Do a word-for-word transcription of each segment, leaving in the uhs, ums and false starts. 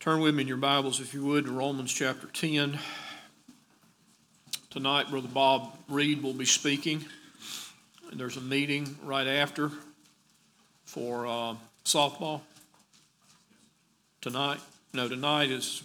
Turn with me in your Bibles, if you would, to Romans chapter ten. Tonight, Brother Bob Reed will be speaking. And there's a meeting right after for uh, softball. Tonight? No, tonight is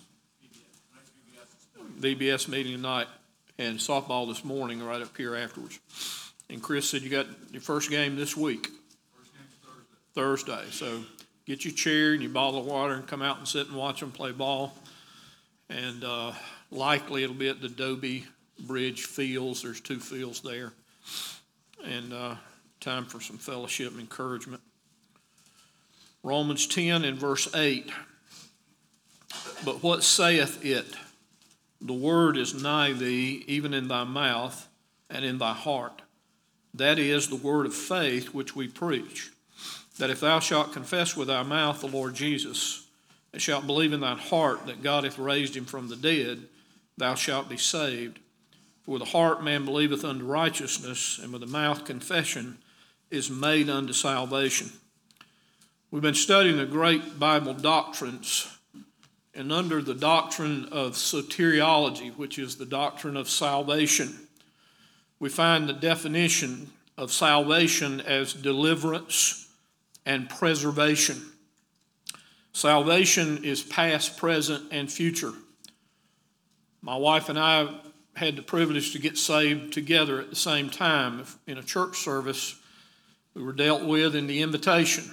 V B S meeting tonight, and softball this morning right up here afterwards. And Chris said you got your first game this week. First game Thursday. Thursday. So get your chair and your bottle of water and come out and sit and watch them play ball. And uh, likely it'll be at the Dobie Bridge Fields. There's two fields there. And uh, time for some fellowship and encouragement. Romans ten and verse eight. But what saith it? The word is nigh thee, even in thy mouth and in thy heart. That is the word of faith which we preach. That if thou shalt confess with thy mouth the Lord Jesus, and shalt believe in thine heart that God hath raised him from the dead, thou shalt be saved. For with the heart man believeth unto righteousness, and with the mouth confession is made unto salvation. We've been studying the great Bible doctrines, and under the doctrine of soteriology, which is the doctrine of salvation, we find the definition of salvation as deliverance and preservation. Salvation is past, present, and future. My wife and I had the privilege to get saved together at the same time in a church service. We were dealt with in the invitation.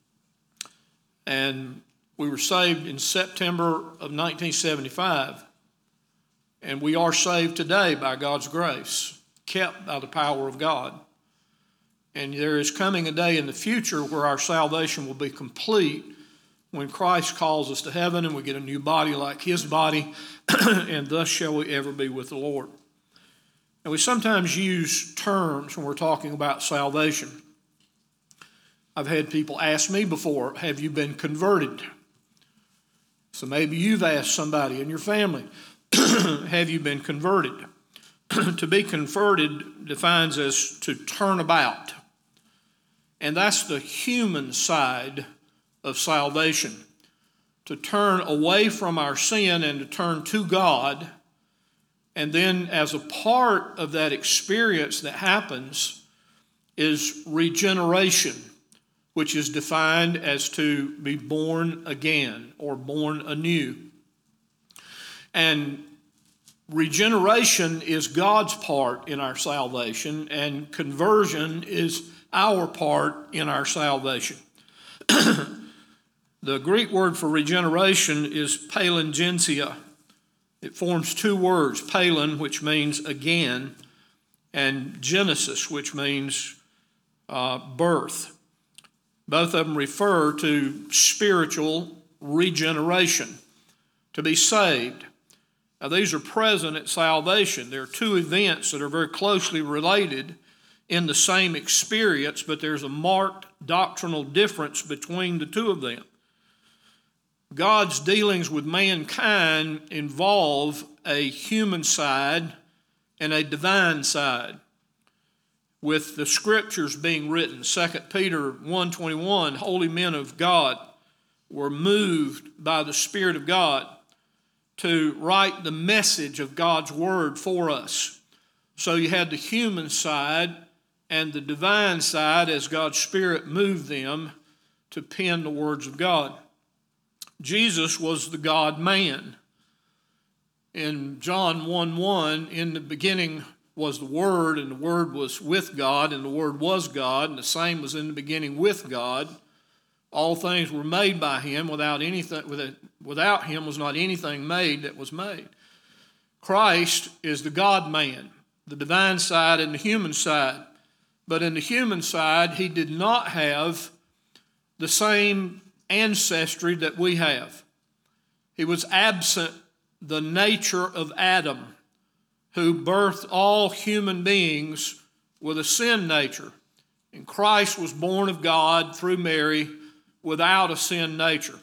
And we were saved in September of nineteen seventy-five. And we are saved today by God's grace, kept by the power of God. And there is coming a day in the future where our salvation will be complete when Christ calls us to heaven and we get a new body like his body, and thus shall we ever be with the Lord. And we sometimes use terms when we're talking about salvation. I've had people ask me before, have you been converted? So maybe you've asked somebody in your family, have you been converted? To be converted defines as to turn about. And that's the human side of salvation. To turn away from our sin and to turn to God. And then as a part of that experience that happens is regeneration, which is defined as to be born again or born anew. And regeneration is God's part in our salvation, and conversion is our part in our salvation. The Greek word for regeneration is palingenesia. It forms two words, palin, which means again, and genesis, which means uh, birth. Both of them refer to spiritual regeneration, to be saved. Now, these are present at salvation. There are two events that are very closely related in the same experience, but there's a marked doctrinal difference between the two of them. God's dealings with mankind involve a human side and a divine side. With the scriptures being written, Second Peter one twenty-one, holy men of God were moved by the Spirit of God to write the message of God's word for us. So you had the human side and the divine side as God's Spirit moved them to pen the words of God. Jesus was the God-man. In John one one, in the beginning was the Word, and the Word was with God, and the Word was God, and the same was in the beginning with God. All things were made by him. Without anything, without him was not anything made that was made. Christ is the God-man, the divine side and the human side. But in the human side, he did not have the same ancestry that we have. He was absent the nature of Adam, who birthed all human beings with a sin nature. And Christ was born of God through Mary without a sin nature.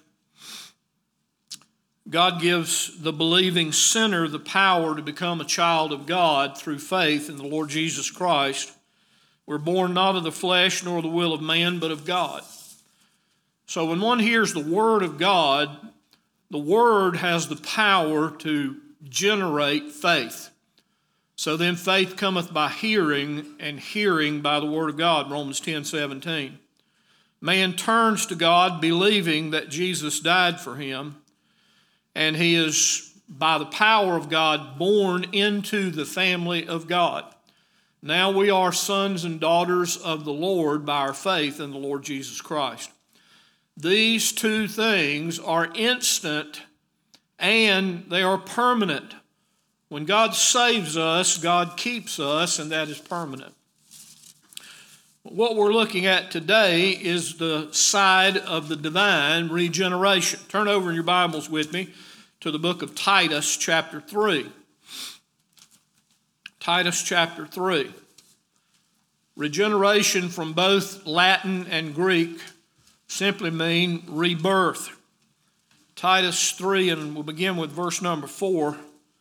God gives the believing sinner the power to become a child of God through faith in the Lord Jesus Christ. We're born not of the flesh nor the will of man, but of God. So when one hears the word of God, the Word has the power to generate faith. So then faith cometh by hearing, and hearing by the Word of God, Romans ten seventeen. Man turns to God believing that Jesus died for him, and he is, by the power of God, born into the family of God. Now we are sons and daughters of the Lord by our faith in the Lord Jesus Christ. These two things are instant and they are permanent. When God saves us, God keeps us, and that is permanent. What we're looking at today is the side of the divine regeneration. Turn over in your Bibles with me to the book of Titus chapter three. Titus chapter three. Regeneration from both Latin and Greek simply mean rebirth. Titus three, and we'll begin with verse number four.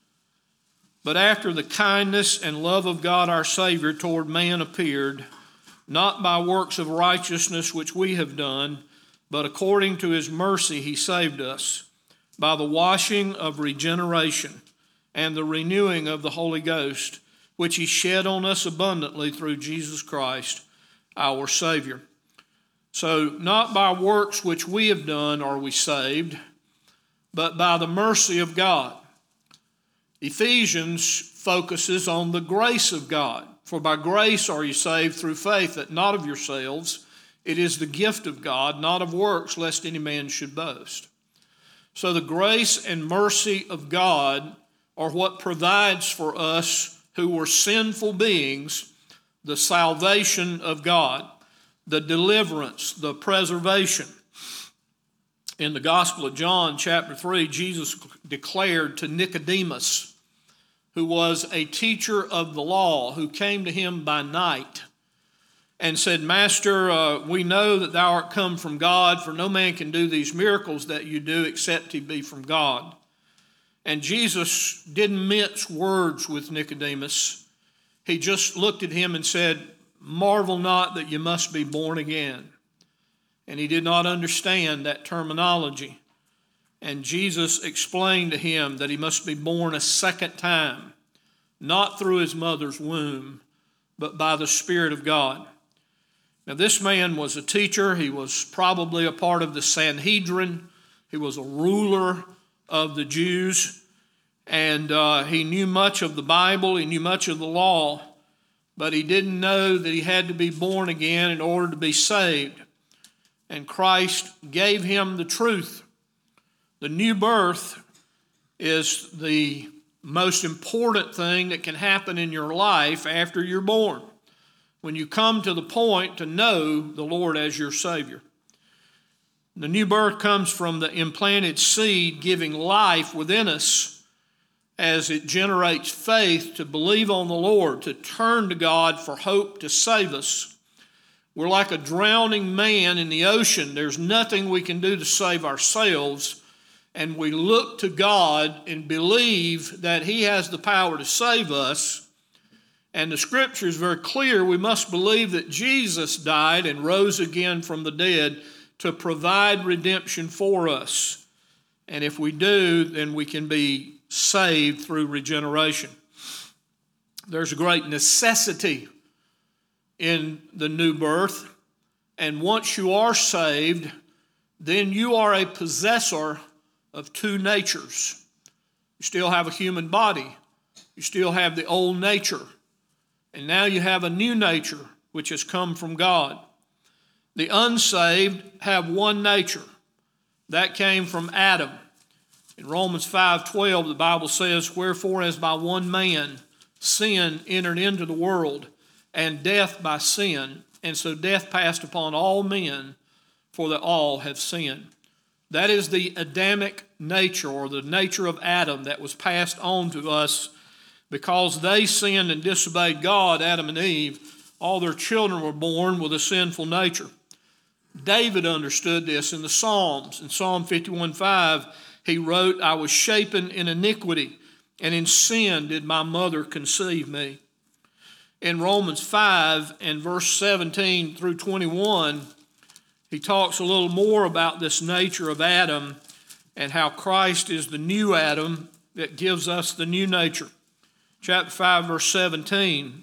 But after the kindness and love of God our Savior toward man appeared, not by works of righteousness which we have done, but according to his mercy he saved us, by the washing of regeneration and the renewing of the Holy Ghost, which he shed on us abundantly through Jesus Christ, our Savior. So not by works which we have done are we saved, but by the mercy of God. Ephesians focuses on the grace of God. For by grace are you saved through faith, that not of yourselves. It is the gift of God, not of works, lest any man should boast. So the grace and mercy of God are what provides for us who were sinful beings the salvation of God, the deliverance, the preservation. In the Gospel of John, chapter three, Jesus declared to Nicodemus, who was a teacher of the law, who came to him by night and said, Master, uh, we know that thou art come from God, for no man can do these miracles that you do except he be from God. And Jesus didn't mince words with Nicodemus. He just looked at him and said, marvel not that you must be born again. And he did not understand that terminology. And Jesus explained to him that he must be born a second time, not through his mother's womb, but by the Spirit of God. Now, this man was a teacher. He was probably a part of the Sanhedrin. He was a ruler of the Jews. And uh, he knew much of the Bible. He knew much of the law. But he didn't know that he had to be born again in order to be saved. And Christ gave him the truth. The new birth is the most important thing that can happen in your life after you're born, when you come to the point to know the Lord as your Savior. The new birth comes from the implanted seed giving life within us as it generates faith to believe on the Lord, to turn to God for hope to save us. We're like a drowning man in the ocean. There's nothing we can do to save ourselves. And we look to God and believe that he has the power to save us. And the scripture is very clear. We must believe that Jesus died and rose again from the dead to provide redemption for us. And if we do, then we can be saved through regeneration. There's a great necessity in the new birth. And once you are saved, then you are a possessor of two natures. You still have a human body. You still have the old nature. And now you have a new nature, which has come from God. The unsaved have one nature. That came from Adam. In Romans five twelve, the Bible says, wherefore as by one man sin entered into the world, and death by sin, and so death passed upon all men, for that all have sinned. That is the Adamic nature, or the nature of Adam, that was passed on to us because they sinned and disobeyed God, Adam and Eve. All their children were born with a sinful nature. David understood this in the Psalms. In Psalm fifty-one five, he wrote, I was shapen in iniquity, and in sin did my mother conceive me. In Romans five and verse seventeen through twenty-one, he talks a little more about this nature of Adam and how Christ is the new Adam that gives us the new nature. Chapter five, verse seventeen.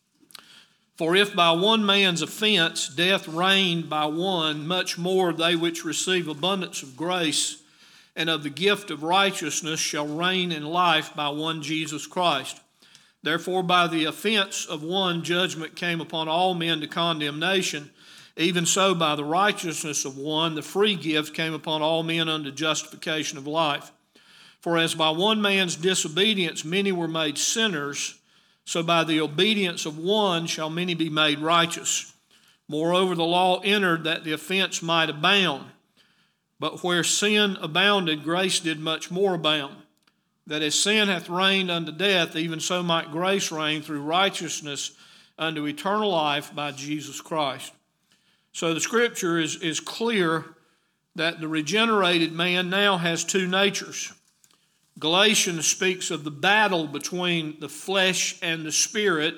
For if by one man's offense death reigned by one, much more they which receive abundance of grace and of the gift of righteousness shall reign in life by one Jesus Christ. Therefore by the offense of one judgment came upon all men to condemnation, even so by the righteousness of one the free gift came upon all men unto justification of life. For as by one man's disobedience many were made sinners, so by the obedience of one shall many be made righteous. Moreover, the law entered that the offense might abound. But where sin abounded, grace did much more abound. That as sin hath reigned unto death, even so might grace reign through righteousness unto eternal life by Jesus Christ. So the scripture is, is clear that the regenerated man now has two natures. Galatians speaks of the battle between the flesh and the spirit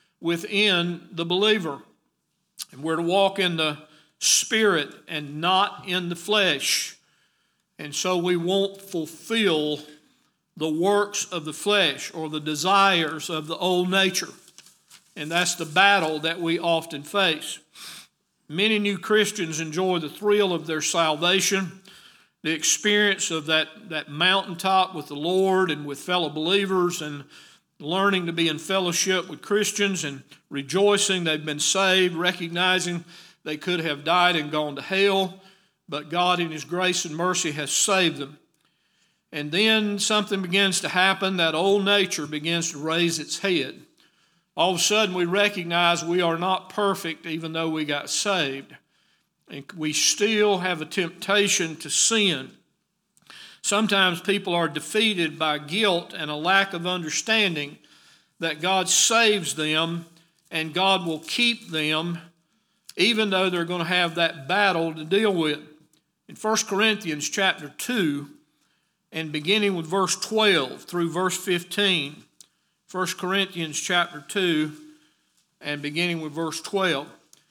within the believer. And we're to walk in the spirit and not in the flesh. And so we won't fulfill the works of the flesh or the desires of the old nature. And that's the battle that we often face. Many new Christians enjoy the thrill of their salvation, the experience of that, that mountaintop with the Lord and with fellow believers, and learning to be in fellowship with Christians and rejoicing they've been saved, recognizing they could have died and gone to hell, but God in His grace and mercy has saved them. And then something begins to happen. That old nature begins to raise its head. All of a sudden we recognize we are not perfect even though we got saved. And we still have a temptation to sin. Sometimes people are defeated by guilt and a lack of understanding that God saves them and God will keep them even though they're going to have that battle to deal with. In First Corinthians chapter two, and beginning with verse twelve through verse fifteen, First Corinthians chapter two, and beginning with verse twelve.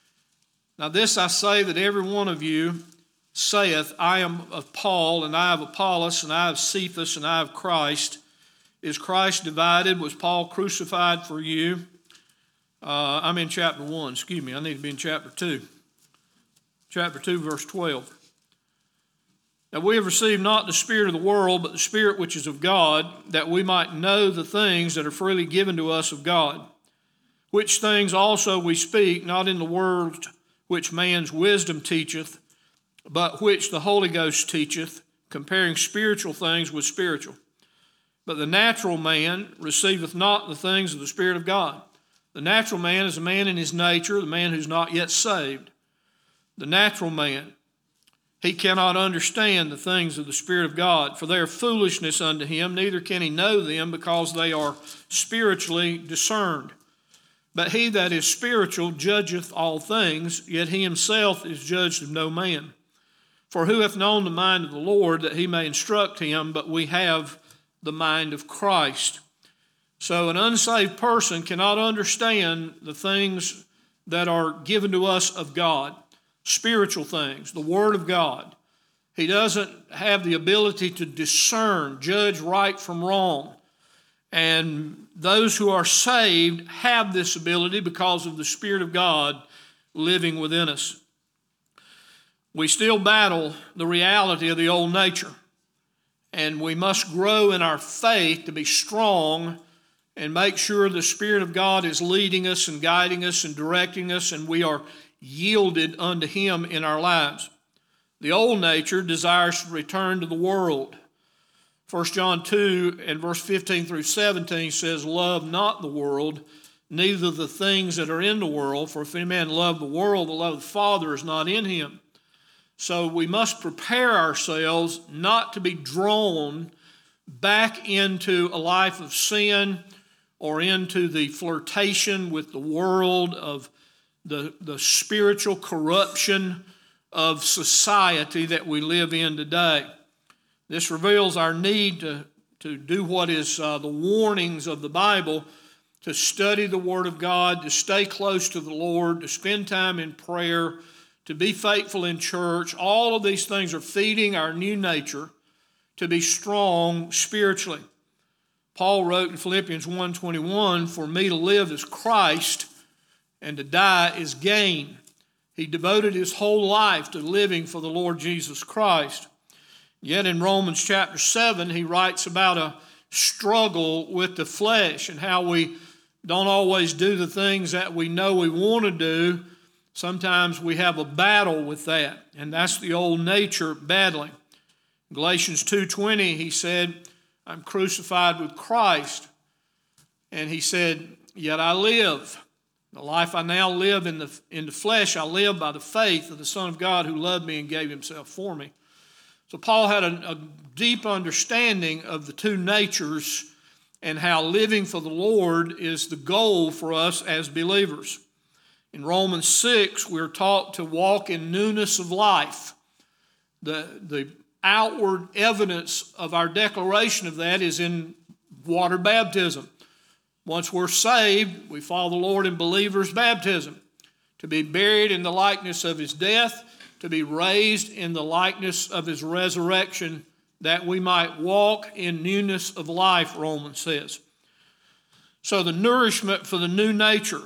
Now this I say, that every one of you saith, I am of Paul, and I of Apollos, and I of Cephas, and I of Christ. Is Christ divided? Was Paul crucified for you? Uh, I'm in chapter one, excuse me, I need to be in chapter two. Chapter two, verse twelve. Now we have received not the spirit of the world, but the Spirit which is of God, that we might know the things that are freely given to us of God. Which things also we speak, not in the word which man's wisdom teacheth, but which the Holy Ghost teacheth, comparing spiritual things with spiritual. But the natural man receiveth not the things of the Spirit of God. The natural man is a man in his nature, the man who's not yet saved. The natural man, he cannot understand the things of the Spirit of God, for they are foolishness unto him, neither can he know them, because they are spiritually discerned. But he that is spiritual judgeth all things, yet he himself is judged of no man. For who hath known the mind of the Lord, that he may instruct him? But we have the mind of Christ. So an unsaved person cannot understand the things that are given to us of God, spiritual things, the Word of God. He doesn't have the ability to discern, judge right from wrong. And those who are saved have this ability because of the Spirit of God living within us. We still battle the reality of the old nature, and we must grow in our faith to be strong and make sure the Spirit of God is leading us and guiding us and directing us, and we are yielded unto Him in our lives. The old nature desires to return to the world. First John two and verse fifteen through seventeen says, love not the world, neither the things that are in the world. For if any man love the world, the love of the Father is not in him. So we must prepare ourselves not to be drawn back into a life of sin or into the flirtation with the world, of the, the spiritual corruption of society that we live in today. This reveals our need to, to do what is uh, the warnings of the Bible, to study the Word of God, to stay close to the Lord, to spend time in prayer, to be faithful in church. All of these things are feeding our new nature to be strong spiritually. Paul wrote in Philippians one twenty-one, "For me to live is Christ, and to die is gain." He devoted his whole life to living for the Lord Jesus Christ. Yet in Romans chapter seven, he writes about a struggle with the flesh and how we don't always do the things that we know we want to do. Sometimes we have a battle with that, and that's the old nature battling. Galatians two twenty, he said, "I'm crucified with Christ." And he said, "Yet I live. The life I now live in the, in the flesh, I live by the faith of the Son of God who loved me and gave himself for me." So Paul had a, a deep understanding of the two natures and how living for the Lord is the goal for us as believers. In Romans six, we're taught to walk in newness of life. The, the outward evidence of our declaration of that is in water baptism. Once we're saved, we follow the Lord in believer's baptism, to be buried in the likeness of his death, to be raised in the likeness of his resurrection, that we might walk in newness of life, Romans says. So the nourishment for the new nature.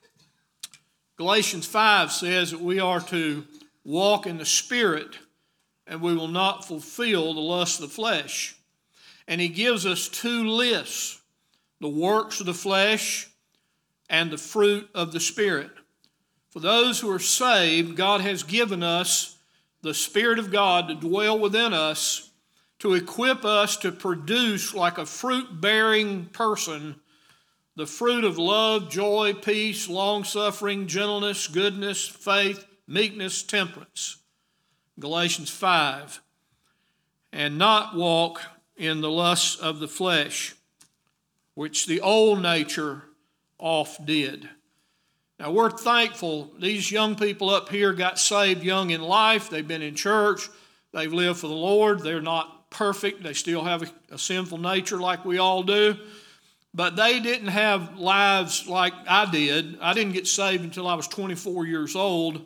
Galatians five says that we are to walk in the Spirit, and we will not fulfill the lust of the flesh. And he gives us two lists: the works of the flesh and the fruit of the Spirit. For those who are saved, God has given us the Spirit of God to dwell within us, to equip us to produce, like a fruit-bearing person, the fruit of love, joy, peace, long-suffering, gentleness, goodness, faith, meekness, temperance. Galatians five. And not walk in the lusts of the flesh, which the old nature oft did. Now, we're thankful these young people up here got saved young in life. They've been in church. They've lived for the Lord. They're not perfect. They still have a, a sinful nature like we all do. But they didn't have lives like I did. I didn't get saved until I was twenty-four years old.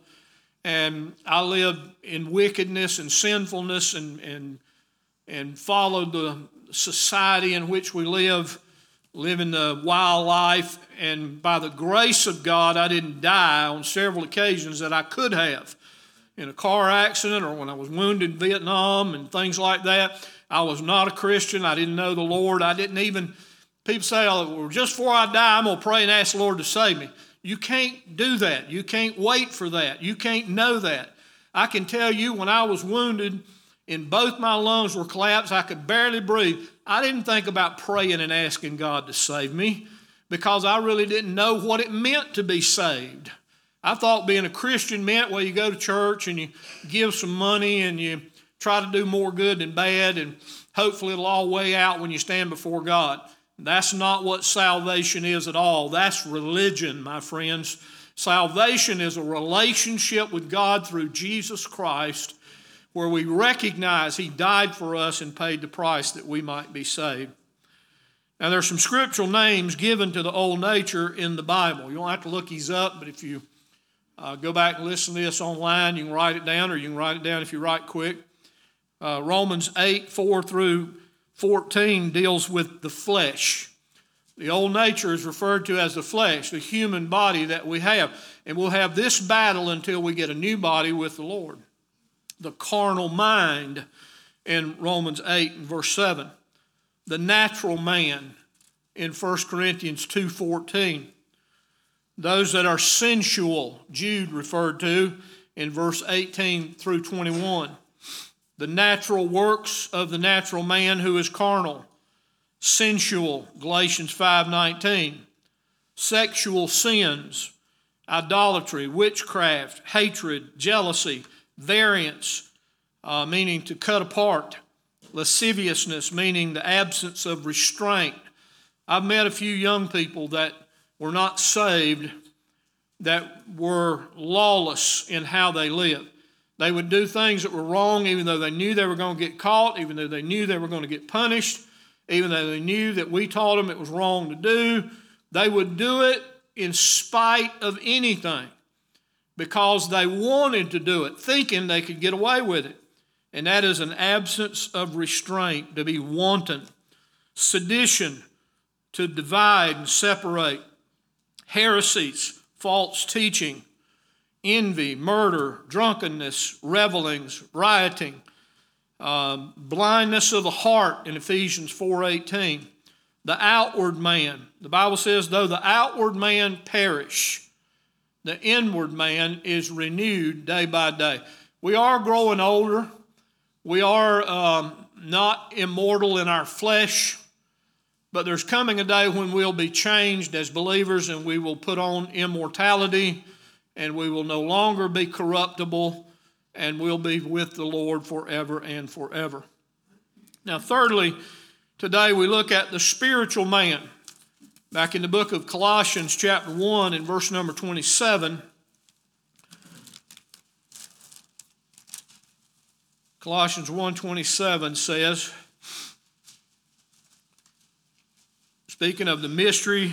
And I lived in wickedness and sinfulness and, and, and followed the society in which we live, living the wild life. And by the grace of God, I didn't die on several occasions that I could have. In a car accident or when I was wounded in Vietnam and things like that. I was not a Christian. I didn't know the Lord. I didn't even, people say, "Oh, well, just before I die, I'm going to pray and ask the Lord to save me." You can't do that. You can't wait for that. You can't know that. I can tell you, when I was wounded and both my lungs were collapsed, I could barely breathe, I didn't think about praying and asking God to save me because I really didn't know what it meant to be saved. I thought being a Christian meant, well, you go to church and you give some money and you try to do more good than bad, and hopefully it'll all weigh out when you stand before God. That's not what salvation is at all. That's religion, my friends. Salvation is a relationship with God through Jesus Christ, where we recognize he died for us and paid the price that we might be saved. Now, there's some scriptural names given to the old nature in the Bible. You don't have to look these up, but if you uh, go back and listen to this online, you can write it down, or you can write it down if you write quick. Uh, Romans eight, four through fourteen deals with the flesh. The old nature is referred to as the flesh, the human body that we have. And we'll have this battle until we get a new body with the Lord. The carnal mind in Romans eight and verse seven. The natural man in First Corinthians two fourteen. Those that are sensual, Jude referred to in verse eighteen through twenty-one. The natural works of the natural man who is carnal. Sensual, Galatians five nineteen. Sexual sins, idolatry, witchcraft, hatred, jealousy, variance, uh, meaning to cut apart. Lasciviousness, meaning the absence of restraint. I've met a few young people that were not saved, that were lawless in how they lived. They would do things that were wrong even though they knew they were going to get caught, even though they knew they were going to get punished, even though they knew that we taught them it was wrong to do. They would do it in spite of anything because they wanted to do it, thinking they could get away with it. and that is an absence of restraint, to be wanton. Sedition, to divide and separate. Heresies, false teaching. Envy, murder, drunkenness, revelings, rioting. Um, blindness of the heart in Ephesians four eighteen. The outward man. The Bible says, though the outward man perish, the inward man is renewed day by day. We are growing older. We are um, not immortal in our flesh, but there's coming a day when we'll be changed as believers and we will put on immortality and we will no longer be corruptible and we'll be with the Lord forever and forever. Now, thirdly, today we look at the spiritual man. Back in the book of Colossians chapter one and verse number twenty-seven, Colossians one twenty-seven says, speaking of the mystery,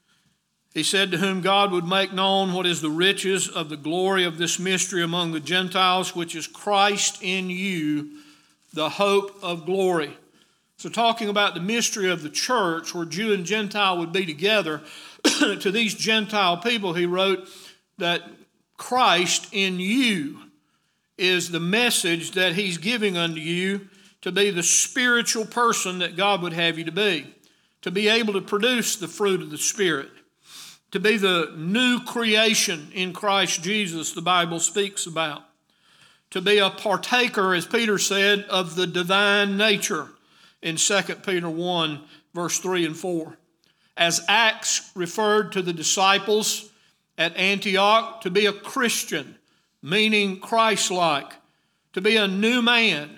he said, to whom God would make known what is the riches of the glory of this mystery among the Gentiles, which is Christ in you, the hope of glory. So talking about the mystery of the church, where Jew and Gentile would be together, to these Gentile people, he wrote that Christ in you is the message that he's giving unto you to be the spiritual person that God would have you to be, to be able to produce the fruit of the Spirit, to be the new creation in Christ Jesus the Bible speaks about, to be a partaker, as Peter said, of the divine nature in Second Peter one, verse three and four. As Acts referred to the disciples at Antioch, to be a Christian, meaning Christ-like, to be a new man,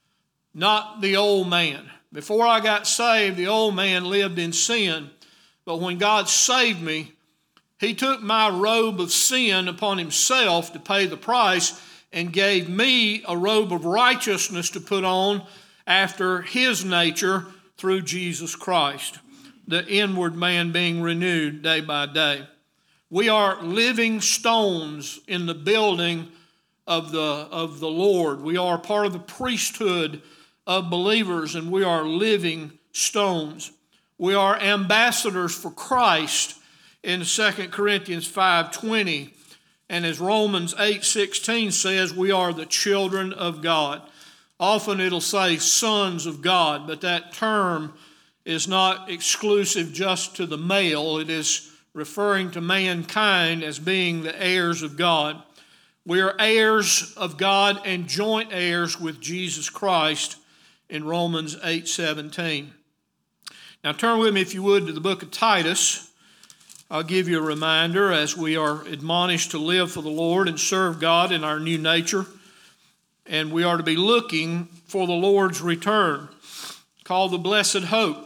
not the old man. Before I got saved, the old man lived in sin, but when God saved me, he took my robe of sin upon himself to pay the price and gave me a robe of righteousness to put on after his nature through Jesus Christ, the inward man being renewed day by day. We are living stones in the building of the, of the Lord. We are part of the priesthood of believers, and we are living stones. We are ambassadors for Christ in Second Corinthians five twenty. And as Romans eight sixteen says, we are the children of God. Often it'll say sons of God, but that term is not exclusive just to the male. It is referring to mankind as being the heirs of God. We are heirs of God and joint heirs with Jesus Christ in Romans eight seventeen. Now turn with me, if you would, to the book of Titus. I'll give you a reminder as we are admonished to live for the Lord and serve God in our new nature. And we are to be looking for the Lord's return, called the blessed hope.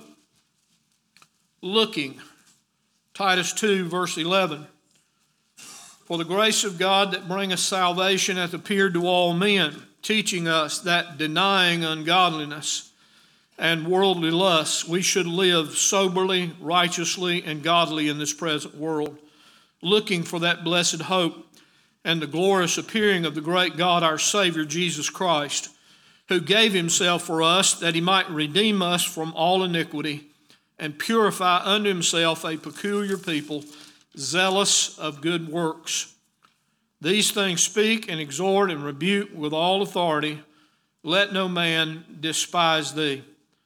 Looking. Titus two, verse eleven. For the grace of God that bringeth salvation hath appeared to all men, teaching us that denying ungodliness and worldly lusts, we should live soberly, righteously, and godly in this present world, looking for that blessed hope and the glorious appearing of the great God, our Savior, Jesus Christ, who gave himself for us that he might redeem us from all iniquity and purify unto himself a peculiar people, zealous of good works. These things speak and exhort and rebuke with all authority. Let no man despise thee.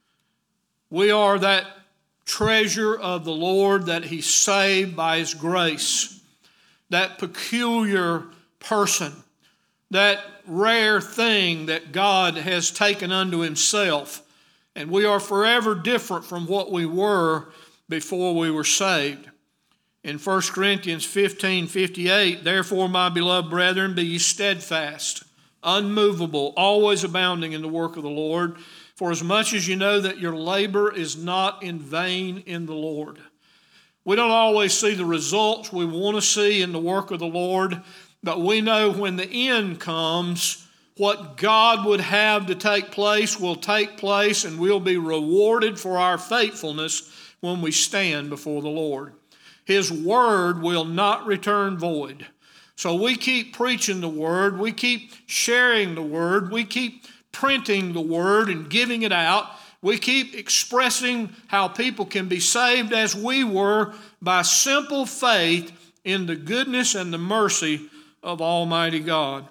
We are that treasure of the Lord that he saved by his grace, that peculiar person, that rare thing that God has taken unto himself. And we are forever different from what we were before we were saved. In First Corinthians fifteen fifty-eight, therefore, my beloved brethren, be ye steadfast, unmovable, always abounding in the work of the Lord, for as much as you know that your labor is not in vain in the Lord. We don't always see the results we want to see in the work of the Lord, but we know when the end comes, what God would have to take place will take place, and we'll be rewarded for our faithfulness when we stand before the Lord. His word will not return void. So we keep preaching the word, we keep sharing the word, we keep printing the Word and giving it out. We keep expressing how people can be saved as we were by simple faith in the goodness and the mercy of Almighty God.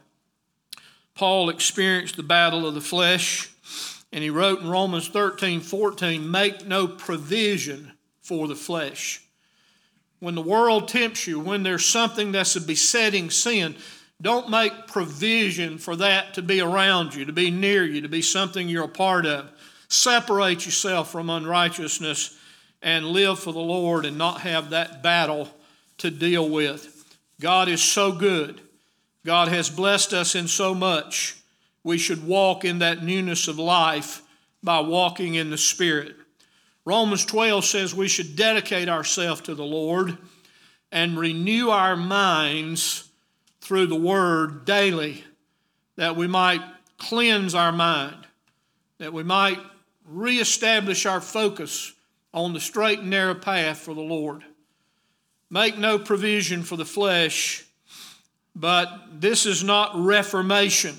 Paul experienced the battle of the flesh, and he wrote in Romans thirteen fourteen, make no provision for the flesh. When the world tempts you, when there's something that's a besetting sin, don't make provision for that to be around you, to be near you, to be something you're a part of. Separate yourself from unrighteousness and live for the Lord and not have that battle to deal with. God is so good. God has blessed us in so much. We should walk in that newness of life by walking in the Spirit. Romans twelve says we should dedicate ourselves to the Lord and renew our minds through the Word daily, that we might cleanse our mind, that we might reestablish our focus on the straight and narrow path for the Lord. Make no provision for the flesh, but this is not reformation.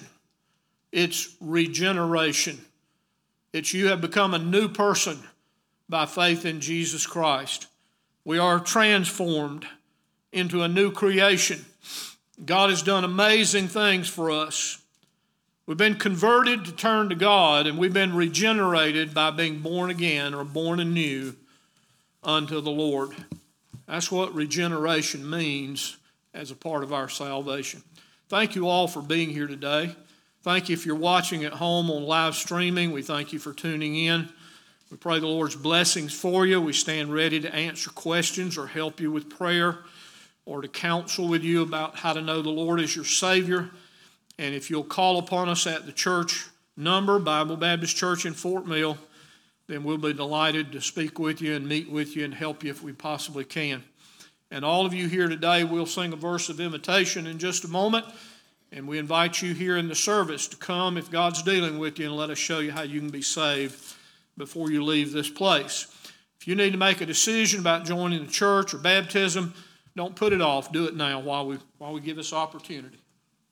It's regeneration. It's you have become a new person by faith in Jesus Christ. We are transformed into a new creation. God has done amazing things for us. We've been converted to turn to God, and we've been regenerated by being born again or born anew unto the Lord. That's what regeneration means as a part of our salvation. Thank you all for being here today. Thank you if you're watching at home on live streaming. We thank you for tuning in. We pray the Lord's blessings for you. We stand ready to answer questions or help you with prayer or to counsel with you about how to know the Lord as your Savior. And if you'll call upon us at the church number, Bible Baptist Church in Fort Mill, then we'll be delighted to speak with you and meet with you and help you if we possibly can. And all of you here today, we'll sing a verse of invitation in just a moment. And we invite you here in the service to come if God's dealing with you and let us show you how you can be saved before you leave this place. If you need to make a decision about joining the church or baptism, don't put it off. Do it now while we, while we give this opportunity.